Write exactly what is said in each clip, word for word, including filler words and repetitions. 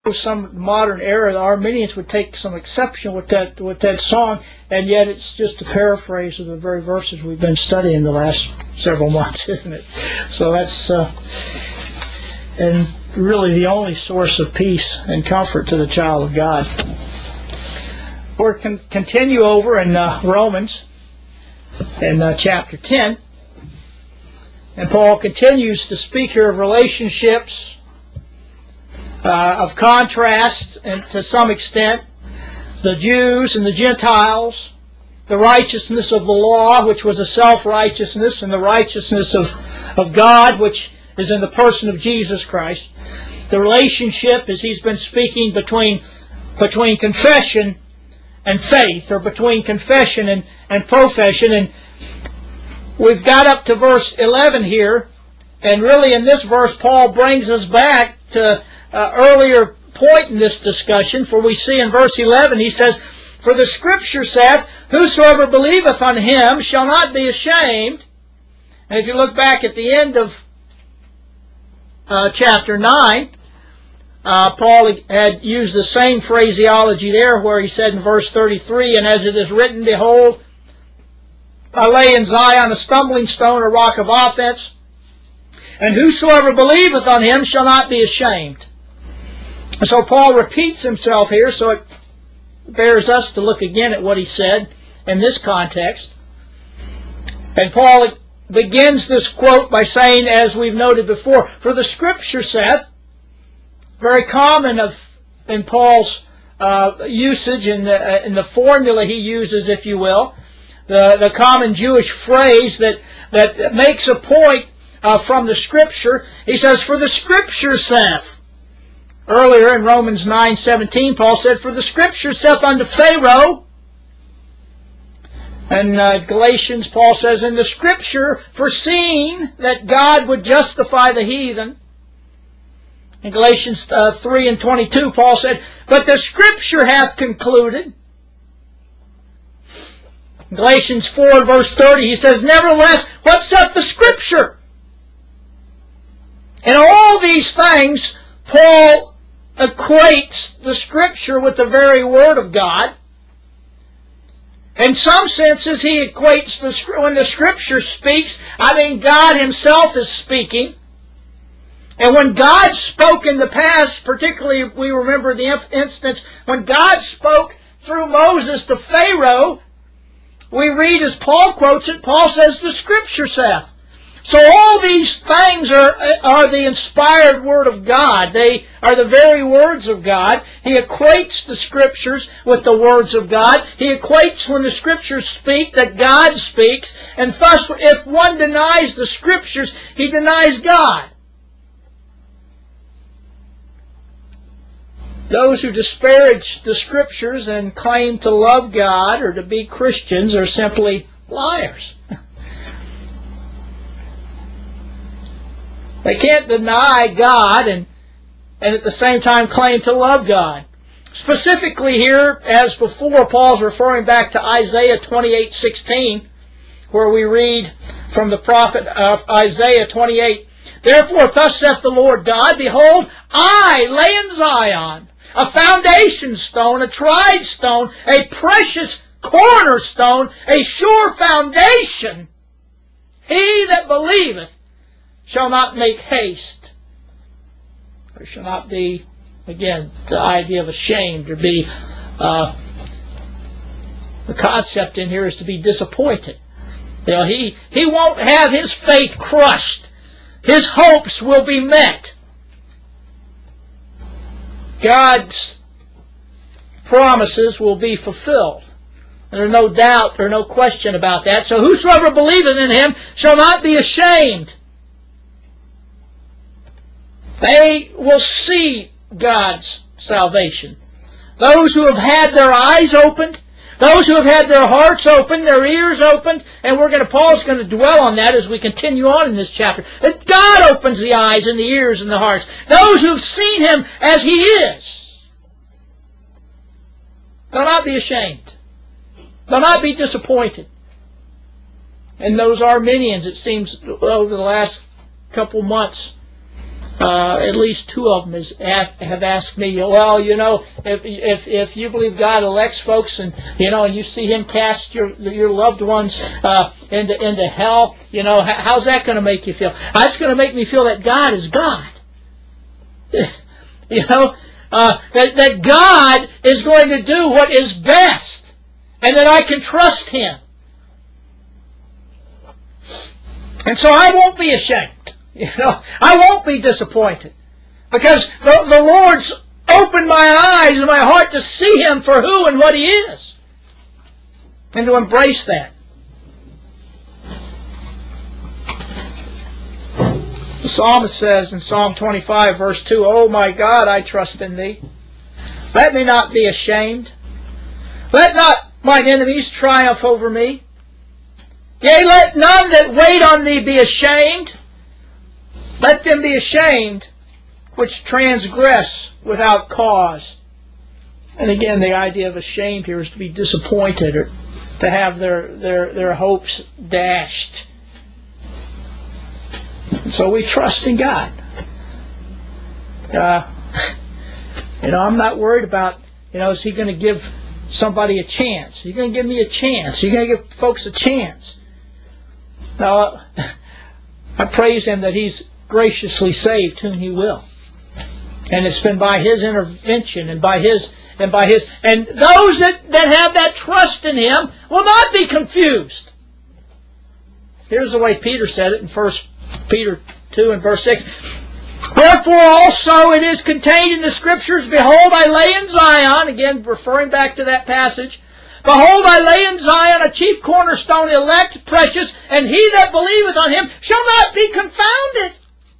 some modern era, the Arminians would take some exception with that with that song, and yet it's just a paraphrase of the very verses we've been studying the last several months, isn't it? So that's uh, and really the only source of peace and comfort to the child of God. We're con continue over in uh, Romans, in uh, chapter ten, and Paul continues to speak here of relationships. Uh, of contrast, and to some extent, the Jews and the Gentiles, the righteousness of the law, which was a self-righteousness, and the righteousness of, of God, which is in the person of Jesus Christ. The relationship, as he's been speaking, between, between confession and faith, or between confession and, and profession. And we've got up to verse eleven here, and really in this verse Paul brings us back to Uh, earlier point in this discussion, for we see in verse eleven, he says, "For the Scripture saith, Whosoever believeth on him shall not be ashamed." And if you look back at the end of uh, chapter nine, uh, Paul had used the same phraseology there, where he said in verse thirty-three, "And as it is written, Behold, I lay in Zion a stumbling stone, a rock of offense, and whosoever believeth on him shall not be ashamed." And so Paul repeats himself here, so it bears us to look again at what he said in this context. And Paul begins this quote by saying, as we've noted before, "For the Scripture saith," very common of in Paul's uh, usage, in the, in the formula he uses, if you will, the, the common Jewish phrase that, that makes a point uh, from the Scripture. He says, "For the Scripture saith." Earlier in Romans nine seventeen, Paul said, "For the Scripture saith unto Pharaoh." And uh, Galatians, Paul says, "In the Scripture, foreseeing that God would justify the heathen." In Galatians uh, three and twenty-two, Paul said, "But the Scripture hath concluded." In Galatians four and verse thirty, he says, "Nevertheless, what saith the Scripture?" In all these things, Paul equates the Scripture with the very Word of God. In some senses, he equates the when the Scripture speaks, I mean God Himself is speaking. And when God spoke in the past, particularly if we remember the instance when God spoke through Moses to Pharaoh, we read as Paul quotes it, Paul says, "The Scripture saith." So all these things are, are the inspired Word of God. They are the very words of God. He equates the Scriptures with the words of God. He equates when the Scriptures speak that God speaks. And thus, if one denies the Scriptures, he denies God. Those who disparage the Scriptures and claim to love God or to be Christians are simply liars. They can't deny God and, and at the same time claim to love God. Specifically here, as before, Paul's referring back to Isaiah twenty-eight sixteen, where we read from the prophet uh, Isaiah twenty-eight, "Therefore thus saith the Lord God, Behold, I lay in Zion a foundation stone, a tried stone, a precious cornerstone, a sure foundation. He that believeth shall not make haste." There shall not be, again, the idea of ashamed or be, uh, the concept in here is to be disappointed. You know, he, he won't have his faith crushed. His hopes will be met. God's promises will be fulfilled. There's no doubt or no question about that. So whosoever believeth in Him shall not be ashamed. They will see God's salvation. Those who have had their eyes opened, those who have had their hearts opened, their ears opened, and we're going to, Paul's going to dwell on that as we continue on in this chapter. That God opens the eyes and the ears and the hearts. Those who have seen Him as He is. They'll not be ashamed. They'll not be disappointed. And those Arminians, it seems, over the last couple months, Uh, at least two of them has, have asked me, well, you know, if if if you believe God elects folks, and you know, and you see Him cast your your loved ones uh, into into hell, you know, how's that going to make you feel? That's going to make me feel that God is God. You know, uh, that that God is going to do what is best, and that I can trust Him, and so I won't be ashamed. You know, I won't be disappointed, because the, the Lord's opened my eyes and my heart to see Him for who and what He is, and to embrace that. The psalmist says in Psalm twenty-five, verse two, "Oh my God, I trust in Thee. Let me not be ashamed. Let not mine enemies triumph over me. Yea, let none that wait on Thee be ashamed. Let them be ashamed which transgress without cause." And again, the idea of ashamed here is to be disappointed, or to have their their, their hopes dashed. And so we trust in God. Uh, you know, I'm not worried about, you know, is He going to give somebody a chance? Is He going to give me a chance? Is He going to give folks a chance? Now, I praise Him that He's graciously saved whom He will, and it's been by His intervention and by His and by His and those that, that have that trust in Him will not be confused. Here's the way Peter said it in First Peter two and verse six. "Wherefore also it is contained in the Scriptures, Behold, I lay in Zion," again referring back to that passage, "Behold, I lay in Zion a chief cornerstone, elect, precious, and he that believeth on Him shall not be confounded."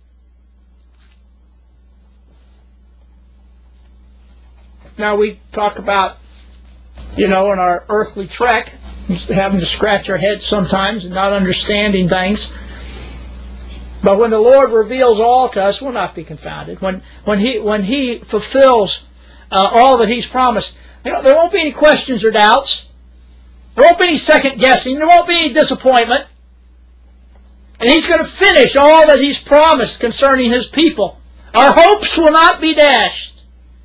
Now we talk about, you know, in our earthly trek, having to scratch our heads sometimes and not understanding things. But when the Lord reveals all to us, we'll not be confounded. When when He when He fulfills uh, all that He's promised, you know, there won't be any questions or doubts. There won't be any second guessing. There won't be any disappointment. And He's going to finish all that He's promised concerning His people. Our hopes will not be dashed.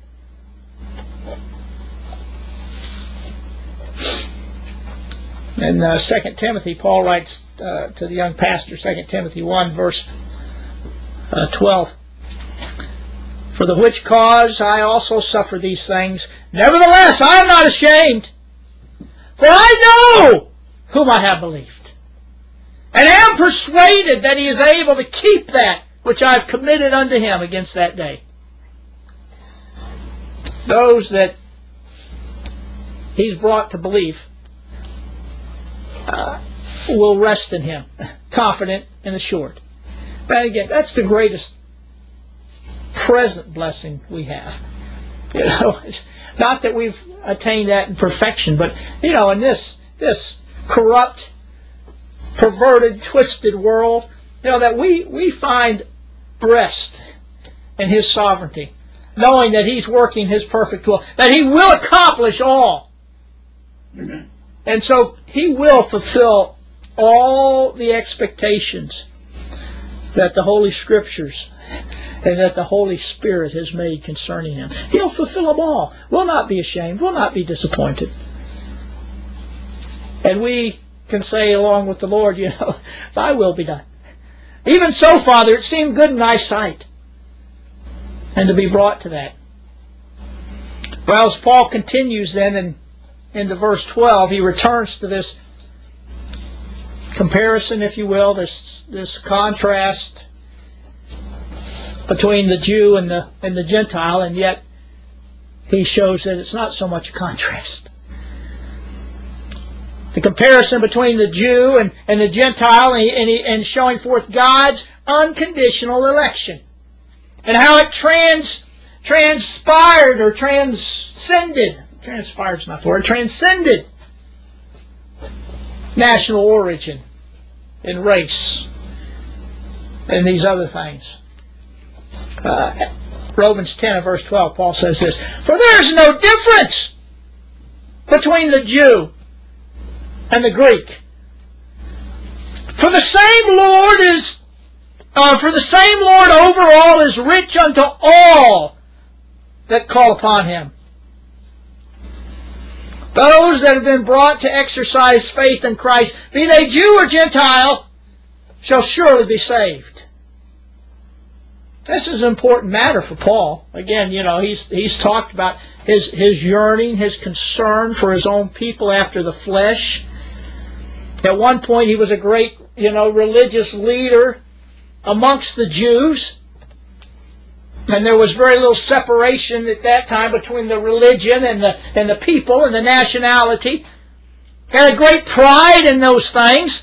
In uh, Second Timothy, Paul writes uh, to the young pastor, Second Timothy one, verse uh, twelve, "For the which cause I also suffer these things. Nevertheless, I am not ashamed, for I know whom I have believed, and am persuaded that He is able to keep that which I have committed unto Him against that day." Those that He's brought to belief Uh, will rest in Him, confident and assured. But again, that's the greatest present blessing we have. You know, it's not that we've attained that in perfection, but you know, in this this corrupt, perverted, twisted world, you know, that we we find rest in His sovereignty, knowing that He's working His perfect will, that He will accomplish all. Amen. And so He will fulfill all the expectations that the Holy Scriptures and that the Holy Spirit has made concerning Him. He'll fulfill them all. We'll not be ashamed. We'll not be disappointed. And we can say along with the Lord, you know, Thy will be done. Even so, Father, it seemed good in Thy sight. And to be brought to that. Well, as Paul continues then in into verse twelve, he returns to this comparison, if you will, this this contrast between the Jew and the and the Gentile, and yet he shows that it's not so much a contrast. The comparison between the Jew and, and the Gentile, and, he, and, he, and showing forth God's unconditional election, and how it trans transpired or transcended. Transpired is not the word. Transcended national origin and race and these other things. Uh, Romans ten and verse twelve, Paul says this: "For there is no difference between the Jew and the Greek. For the same Lord is Uh, for the same Lord over all is rich unto all that call upon him. Those that have been brought to exercise faith in Christ, be they Jew or Gentile, shall surely be saved. This is an important matter for Paul. Again, you know, he's he's talked about his his yearning, his concern for his own people after the flesh. At one point, he was a great, you know, religious leader amongst the Jews, and there was very little separation at that time between the religion and the and the people and the nationality. He had a great pride in those things.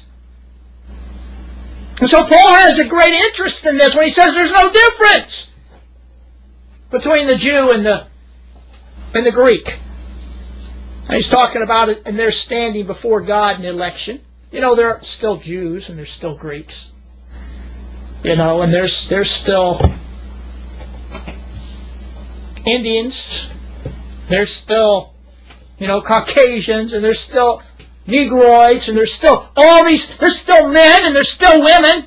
And so Paul has a great interest in this when he says there's no difference between the Jew and the and the Greek. And he's talking about it and their standing before God in election. You know, there are still Jews and there's still Greeks. You know, and there's there's still Indians. There's still, you know, Caucasians, and there's still Negroids, and there's still all these, there's still men and there's still women.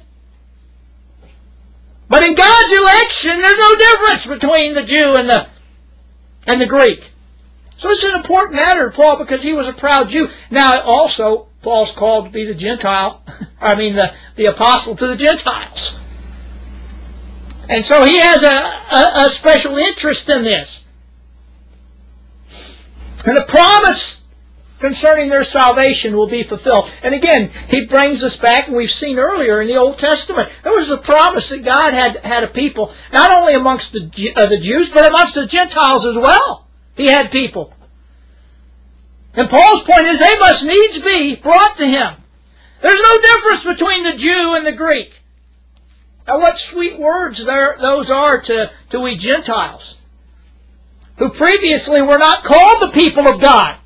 But in God's election, there's no difference between the Jew and the and the Greek. So it's an important matter to Paul because he was a proud Jew. Now also, Paul's called to be the Gentile, I mean the, the apostle to the Gentiles. And so he has a, a, a special interest in this. And the promise concerning their salvation will be fulfilled. And again, he brings us back, and we've seen earlier in the Old Testament, there was a promise that God had had a people, not only amongst the, uh, the Jews, but amongst the Gentiles as well. He had people. And Paul's point is they must needs be brought to him. There's no difference between the Jew and the Greek. Now what sweet words there those are to, to we Gentiles, who previously were not called the people of God.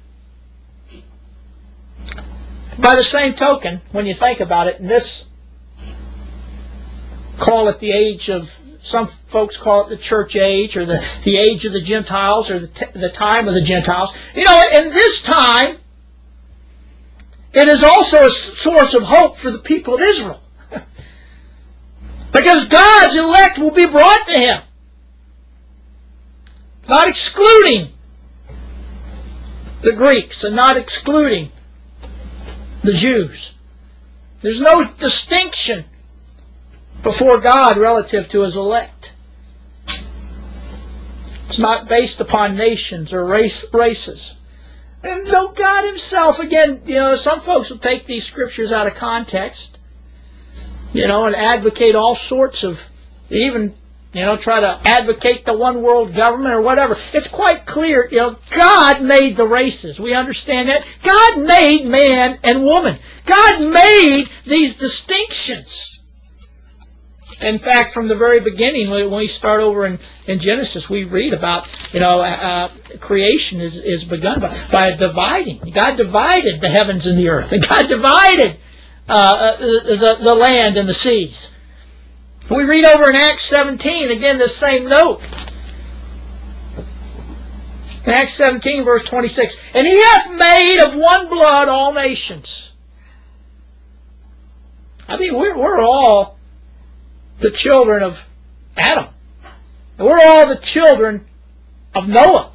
By the same token, when you think about it, and this, call it the age of, some folks call it the church age, or the, the age of the Gentiles, or the, t the time of the Gentiles. You know, in this time, it is also a source of hope for the people of Israel. Because God's elect will be brought to him. Not excluding the Greeks and not excluding the Jews. There's no distinction before God relative to his elect. It's not based upon nations or race, races. And though God himself, again, you know, some folks will take these scriptures out of context, you know, and advocate all sorts of, even, you know, try to advocate the one world government or whatever. It's quite clear, you know, God made the races. We understand that. God made man and woman. God made these distinctions. In fact, from the very beginning, when we start over in, in Genesis, we read about, you know, uh, creation is, is begun by, by dividing. God divided the heavens and the earth. And God divided uh, the, the land and the seas. We read over in Acts seventeen, again, the same note. In Acts seventeen, verse twenty-six, and he hath made of one blood all nations. I mean, we're, we're all the children of Adam. And we're all the children of Noah.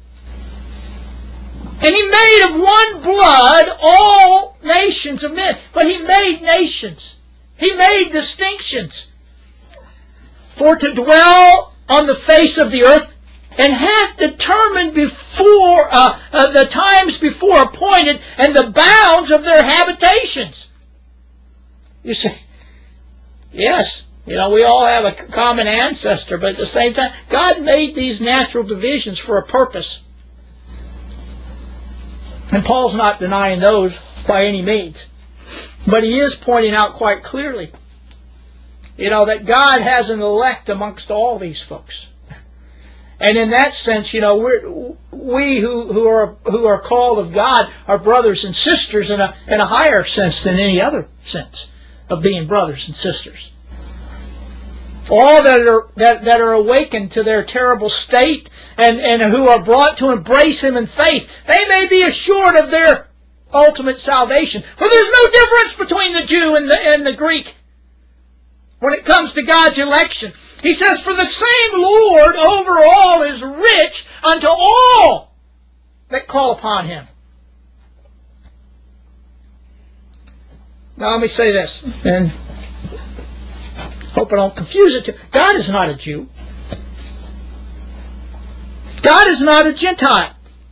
And he made of one blood all nations of men. But he made nations. He made distinctions. For to dwell on the face of the earth, and hath determined before uh, uh, the times before appointed, and the bounds of their habitations. You say, yes, you know, we all have a common ancestor, but at the same time, God made these natural divisions for a purpose. And Paul's not denying those by any means. But he is pointing out quite clearly, you know, that God has an elect amongst all these folks. And in that sense, you know, we're, we who, who are who are called of God are brothers and sisters in a, in a higher sense than any other sense of being brothers and sisters. All that are that, that are awakened to their terrible state and, and who are brought to embrace him in faith, they may be assured of their ultimate salvation. For there's no difference between the Jew and the, and the Greek. when it comes to God's election. He says, for the same Lord over all is rich unto all that call upon him. Now let me say this, and hope I don't confuse it. God is not a Jew. God is not a Gentile.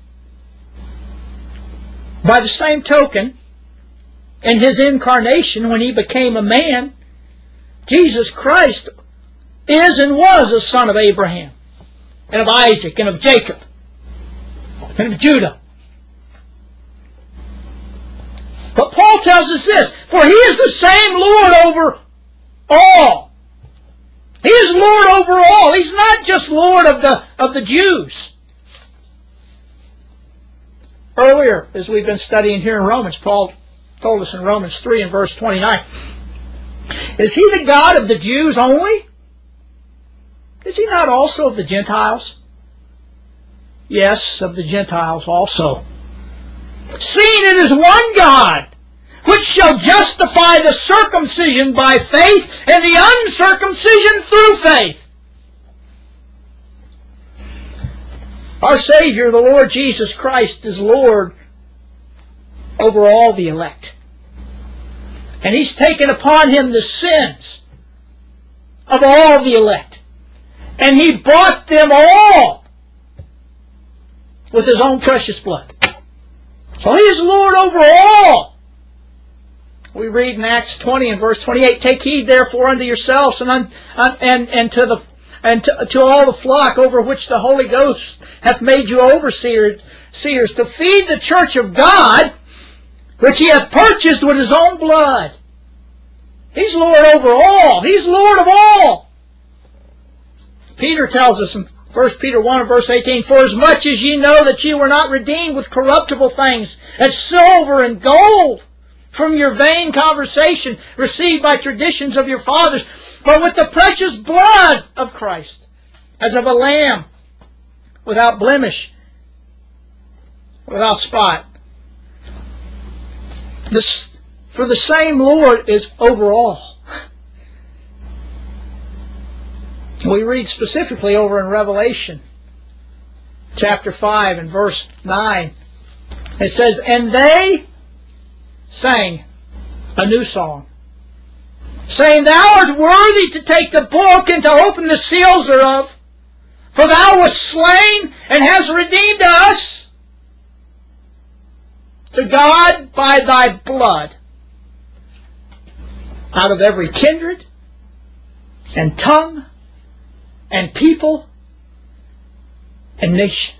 By the same token, in his incarnation, when he became a man, Jesus Christ is and was a son of Abraham, and of Isaac, and of Jacob, and of Judah. But Paul tells us this, for he is the same Lord over all. He is Lord over all. He's not just Lord of the, of the Jews. Earlier, as we've been studying here in Romans, Paul told us in Romans three and verse twenty-nine, is he the God of the Jews only? Is he not also of the Gentiles? Yes, of the Gentiles also. Seeing it is one God, which shall justify the circumcision by faith and the uncircumcision through faith. Our Savior, the Lord Jesus Christ, is Lord over all the elect. And he's taken upon him the sins of all the elect. And he bought them all with his own precious blood. So he is Lord over all. We read in Acts twenty and verse twenty-eight, take heed therefore unto yourselves and, un, un, and, and to the and to, to all the flock over which the Holy Ghost hath made you overseers seers, to feed the church of God, which he hath purchased with his own blood. He's Lord over all. He's Lord of all. Peter tells us in First Peter one and verse eighteen, for as much as ye know that ye were not redeemed with corruptible things, as silver and gold, from your vain conversation received by traditions of your fathers, but with the precious blood of Christ, as of a lamb, without blemish, without spot. This, for the same Lord is over all. We read specifically over in Revelation chapter five and verse nine. It says, and they sang a new song, saying, thou art worthy to take the book and to open the seals thereof, for thou wast slain and hast redeemed us to God by thy blood out of every kindred and tongue and people and nation,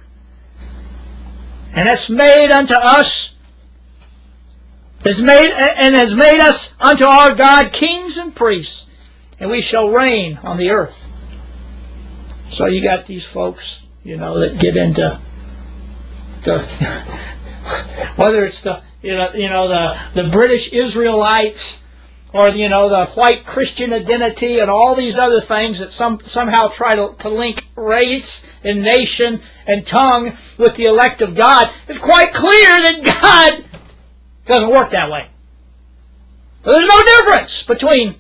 and hast made unto us has made and has made us unto our God kings and priests, and we shall reign on the earth. So you got these folks, you know, that get into the whether it's the you know you know the the British Israelites, or you know the white Christian identity, and all these other things that some somehow try to, to link race and nation and tongue with the elect of God. It's quite clear that God doesn't work that way. There's no difference between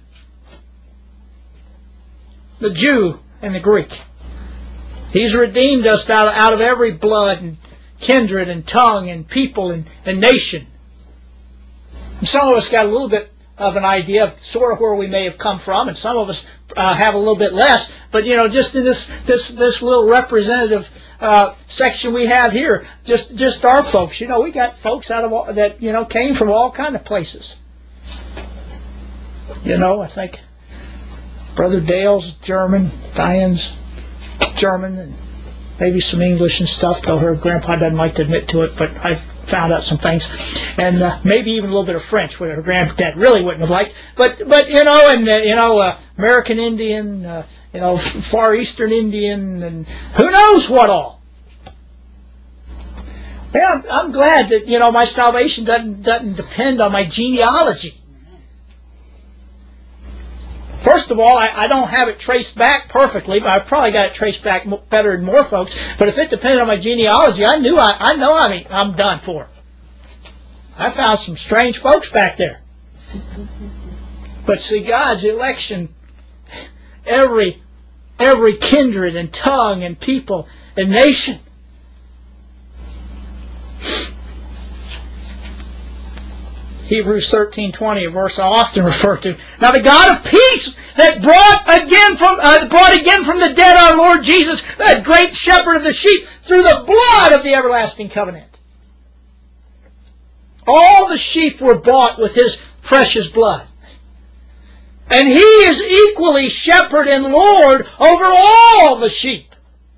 the Jew and the Greek. He's redeemed us out, out of every blood and kindred and tongue and people and, and nation. And some of us got a little bit of an idea of sort of where we may have come from, and some of us uh, have a little bit less. But you know, just in this this this little representative uh, section we have here, just just our folks. You know, we got folks out of all, that you know came from all kind of places. You know, I think Brother Dale's German, Diane's German, and maybe some English and stuff, though her grandpa doesn't like to admit to it, but I found out some things. And uh, maybe even a little bit of French, which her granddad really wouldn't have liked. But, but you know, and, uh, you know, uh, American Indian, uh, you know, Far Eastern Indian, and who knows what all. Yeah, I'm, I'm glad that, you know, my salvation doesn't, doesn't depend on my genealogy. First of all, I, I don't have it traced back perfectly, but I probably got it traced back better than more folks. But if it depended on my genealogy, I knew I, I know I mean, I'm done for. I found some strange folks back there. But see, God's election, every every kindred and tongue and people and nation. Hebrews thirteen twenty, a verse I often refer to. Now the God of peace that brought again from uh, brought again from the dead our Lord Jesus, that great shepherd of the sheep, through the blood of the everlasting covenant. All the sheep were bought with His precious blood. And He is equally shepherd and Lord over all the sheep.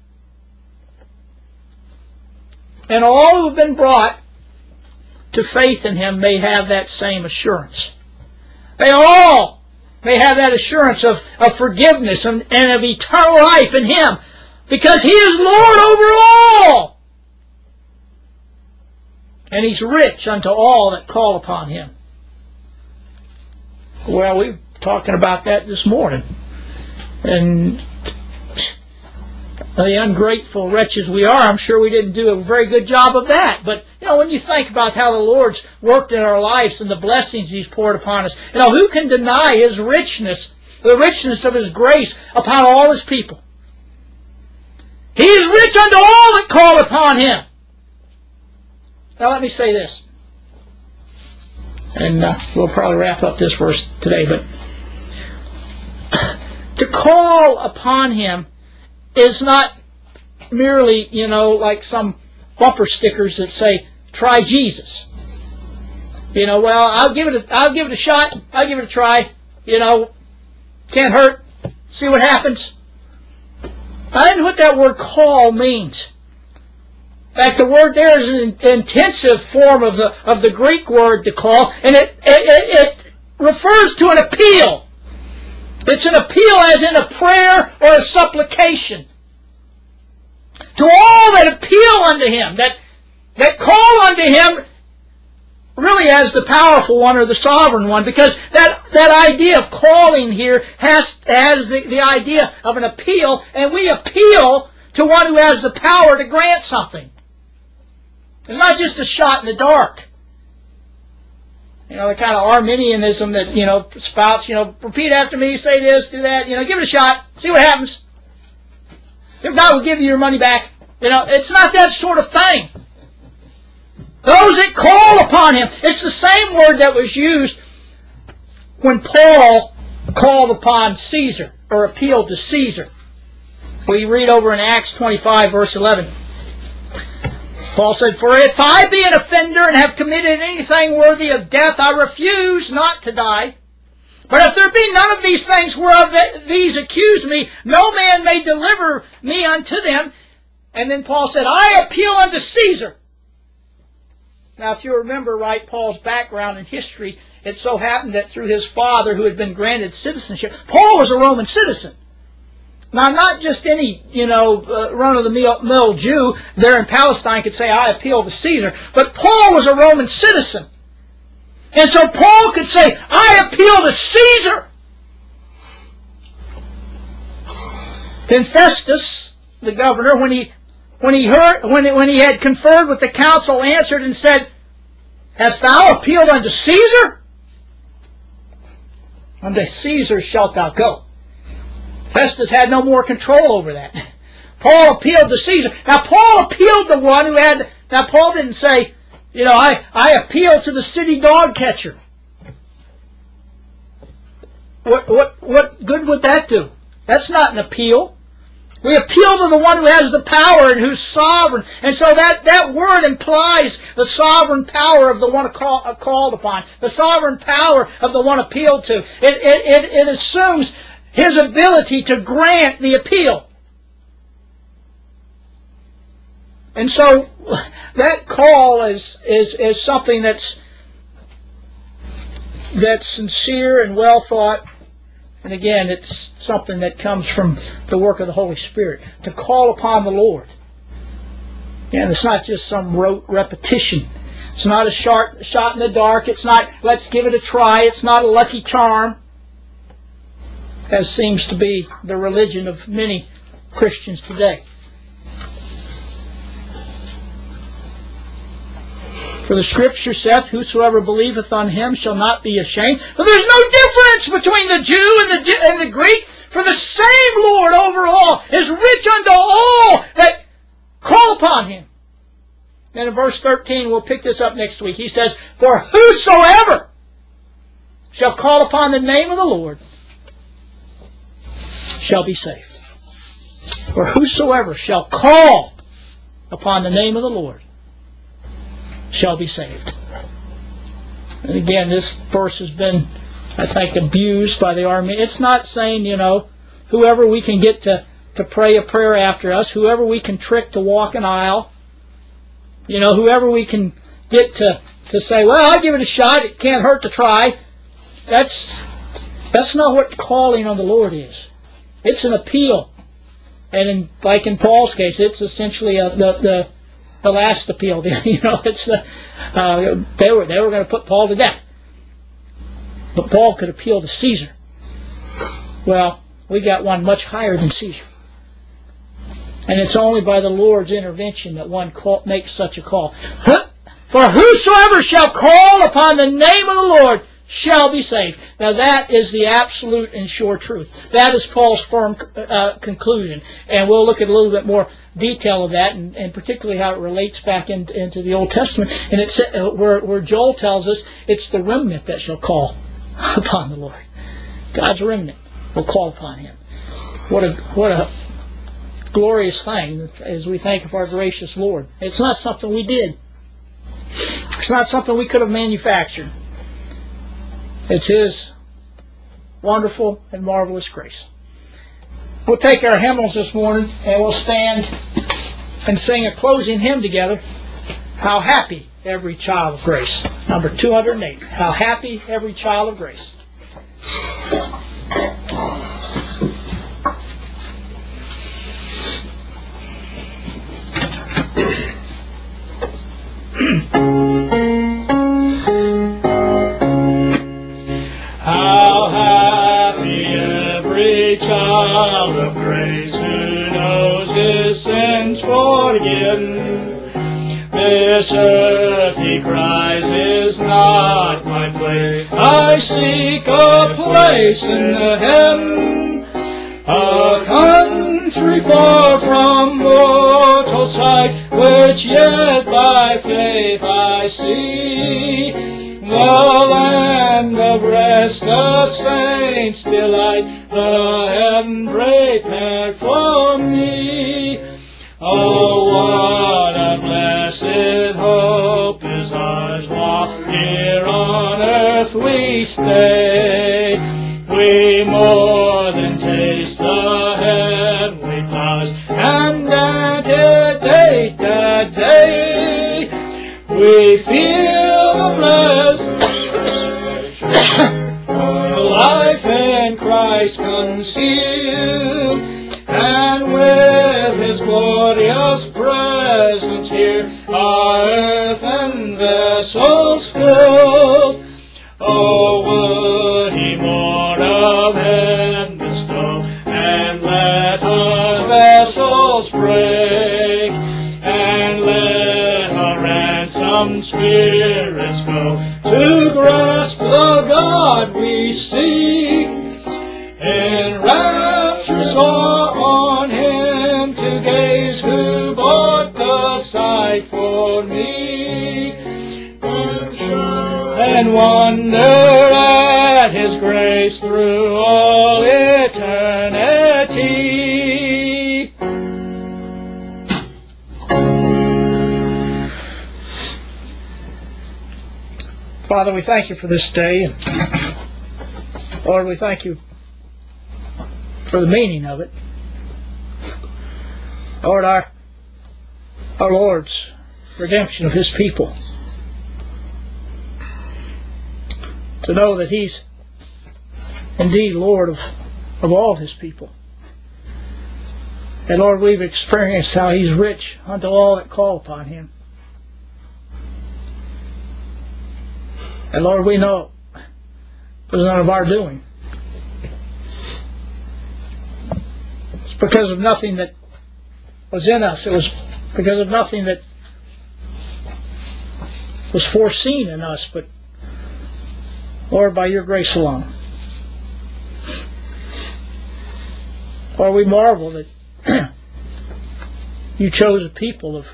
And all who have been brought to faith in Him may have that same assurance. They all may have that assurance of, of forgiveness and, and of eternal life in Him, because He is Lord over all. And He's rich unto all that call upon Him. Well, we were talking about that this morning. And the ungrateful wretches we are, I'm sure we didn't do a very good job of that. But, you know, when you think about how the Lord's worked in our lives and the blessings He's poured upon us, you know, who can deny His richness, the richness of His grace upon all His people? He is rich unto all that call upon Him. Now let me say this, and uh, we'll probably wrap up this verse today, but to call upon Him is not merely, you know, like some bumper stickers that say, try Jesus. You know, well, I'll give it a, I'll give it a shot, I'll give it a try, you know, can't hurt, see what happens. I don't know what that word call means. In fact, the word there is an intensive form of the of the Greek word to call, and it, it, it refers to an appeal. It's an appeal as in a prayer or a supplication. To all that appeal unto Him, that, that call unto Him really as the powerful one or the sovereign one, because that, that idea of calling here has, has the, the idea of an appeal, and we appeal to one who has the power to grant something. It's not just a shot in the dark. You know, the kind of Arminianism that, you know, spouts, you know, repeat after me, say this, do that, you know, give it a shot, see what happens. If God will give you your money back. You know, it's not that sort of thing. Those that call upon Him. It's the same word that was used when Paul called upon Caesar, or appealed to Caesar. We read over in Acts twenty-five, verse eleven. Paul said, for if I be an offender and have committed anything worthy of death, I refuse not to die. But if there be none of these things whereof these accuse me, no man may deliver me unto them. And then Paul said, I appeal unto Caesar. Now, if you remember right, Paul's background in history, it so happened that through his father, who had been granted citizenship, Paul was a Roman citizen. Now, not just any, you know, uh, run-of-the-mill Jew there in Palestine could say, I appeal to Caesar. But Paul was a Roman citizen. And so Paul could say, I appeal to Caesar. Then Festus, the governor, when he when he heard when when he had conferred with the council, answered and said, hast thou appealed unto Caesar? Unto Caesar shalt thou go. Festus had no more control over that. Paul appealed to Caesar. Now Paul appealed to one who had, now Paul didn't say, you know, I, I appeal to the city dog catcher. What, what, what good would that do? That's not an appeal. We appeal to the one who has the power and who's sovereign. And so that, that word implies the sovereign power of the one call, uh, called upon, the sovereign power of the one appealed to. It, it, it, it assumes His ability to grant the appeal. And so that call is, is, is something that's, that's sincere and well thought. And again, it's something that comes from the work of the Holy Spirit, to call upon the Lord. And it's not just some rote repetition. It's not a shot, shot in the dark. It's not, let's give it a try. It's not a lucky charm, as seems to be the religion of many Christians today. For the Scripture saith, Whosoever believeth on him shall not be ashamed. But there's no difference between the Jew and the, and the Greek. For the same Lord over all is rich unto all that call upon him. And in verse thirteen, we'll pick this up next week. He says, For whosoever shall call upon the name of the Lord shall be saved. For whosoever shall call upon the name of the Lord shall be saved. And again, this verse has been, I think, abused by the army. It's not saying, you know, whoever we can get to, to pray a prayer after us, whoever we can trick to walk an aisle, you know, whoever we can get to, to say, well, I'll give it a shot, it can't hurt to try. That's that's not what calling on the Lord is. It's an appeal. And in, like in Paul's case, it's essentially a, the, the the last appeal. You know, it's the, uh, they were they were going to put Paul to death, but Paul could appeal to Caesar. Well, we got one much higher than Caesar, and it's only by the Lord's intervention that one call, makes such a call. For whosoever shall call upon the name of the Lord shall be saved. Now that is the absolute and sure truth. That is Paul's firm uh, conclusion. And we'll look at a little bit more detail of that, and, and particularly how it relates back in, into the Old Testament. And it's uh, where, where Joel tells us it's the remnant that shall call upon the Lord. God's remnant will call upon him. What a what a glorious thing as we think of our gracious Lord. It's not something we did. It's not something we could have manufactured. It's His wonderful and marvelous grace. We'll take our hymnals this morning and we'll stand and sing a closing hymn together. How happy every child of grace. Number two hundred eight. How happy every child of grace. How happy every child of grace who knows his sins forgiven. This earth, he cries, is not my place. I seek a place in the heaven, a country far from mortal sight, which yet by faith I see. The land of rest, the saints' delight, the heaven prepared for me. Oh, what a blessed hope is ours, while here on earth we stay. We more than taste the heavenly flowers, and anticipate that day. We feel the blessed life in Christ concealed, and with His glorious presence here, our earthen vessels filled. Oh, would He more of heaven bestow, and let our vessels break, and let our ransomed spirits go to grasp the God we seek. In raptures on Him to gaze, who bought the sight for me, and wonder at His grace through all eternity. Father, we thank You for this day. Lord, we thank You for the meaning of it. Lord, our, our Lord's redemption of His people. To know that He's indeed Lord of, of all His people. And Lord, we've experienced how He's rich unto all that call upon Him. And Lord, we know it was none of our doing. It's because of nothing that was in us. It was because of nothing that was foreseen in us, but Lord, by your grace alone. Lord, we marvel that you chose a people of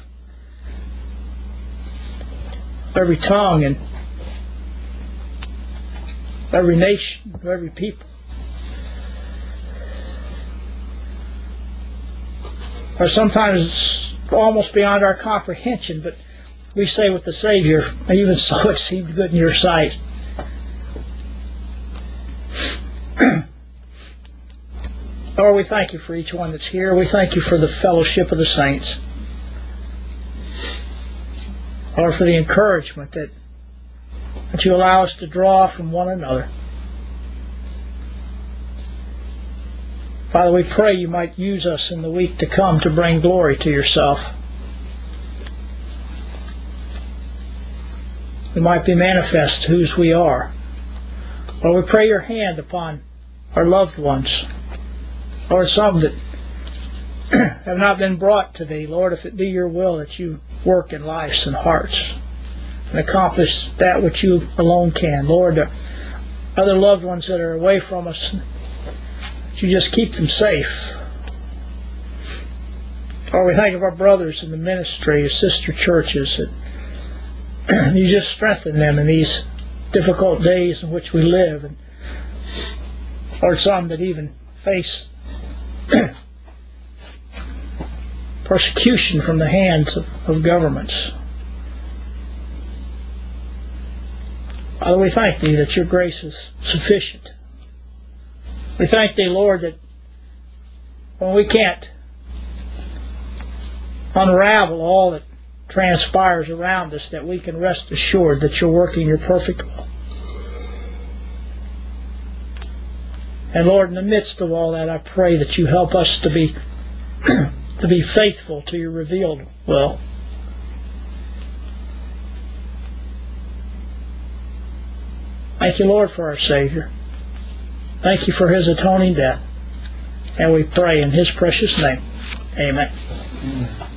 every tongue and every nation, every people. Or sometimes it's almost beyond our comprehension, but we say with the Savior, even so it seemed good in your sight. Lord, we thank you for each one that's here. We thank you for the fellowship of the saints. Lord, for the encouragement that, that you allow us to draw from one another. Father, we pray you might use us in the week to come to bring glory to yourself. We might be manifest whose we are. Lord, we pray your hand upon our loved ones. Lord, some that have not been brought to thee, Lord, if it be your will that you work in lives and hearts and accomplish that which you alone can. Lord, the other loved ones that are away from us, that you just keep them safe. Lord, we think of our brothers in the ministry, our sister churches, that you just strengthen them in these difficult days in which we live. And Lord, some that even face persecution from the hands of, of governments. Father, we thank thee that your grace is sufficient. We thank thee, Lord, that when we can't unravel all that transpires around us, that we can rest assured that you're working your perfect will. And Lord, in the midst of all that, I pray that you help us to be to be faithful to your revealed will. Thank you, Lord, for our Savior. Thank you for his atoning death. And we pray in his precious name. Amen.